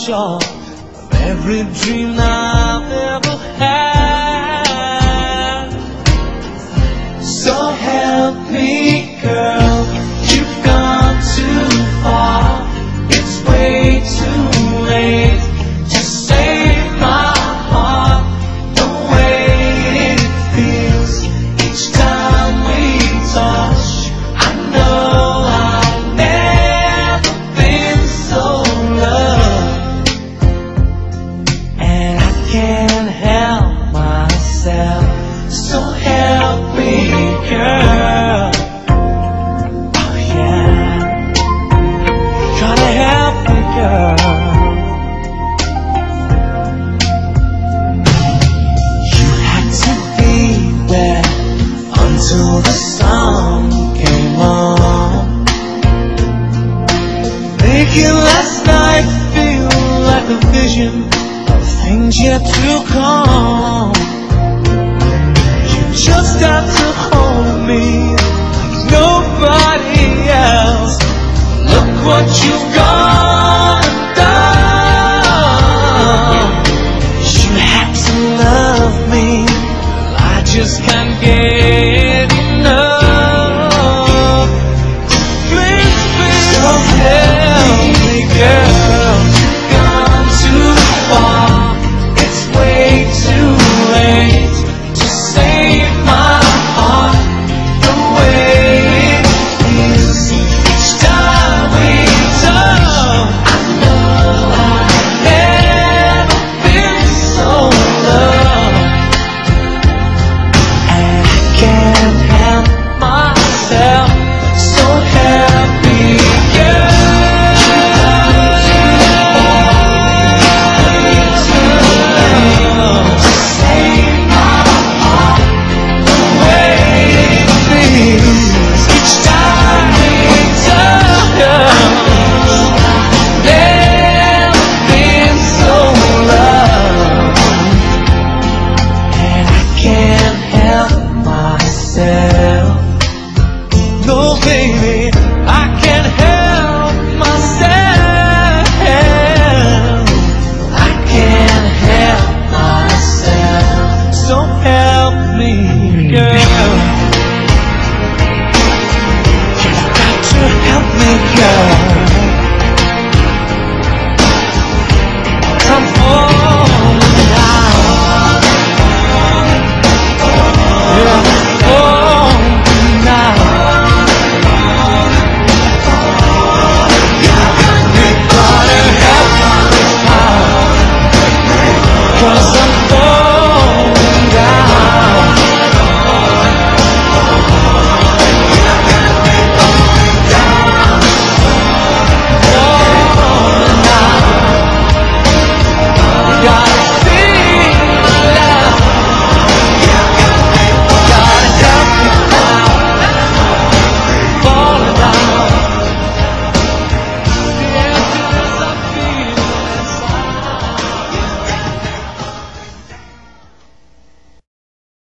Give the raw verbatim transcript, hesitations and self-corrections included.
short of every dream I've ever had. So help me, girl, you've gone too far. It's way too late to save my heart. The way it feels each time we touch, I know I've never been so loved, and I can't help myself. So help me, girl. Oh yeah, try to help me, girl. You had to be there until the sun came on, making last night feel like a vision of things yet to come. You just have to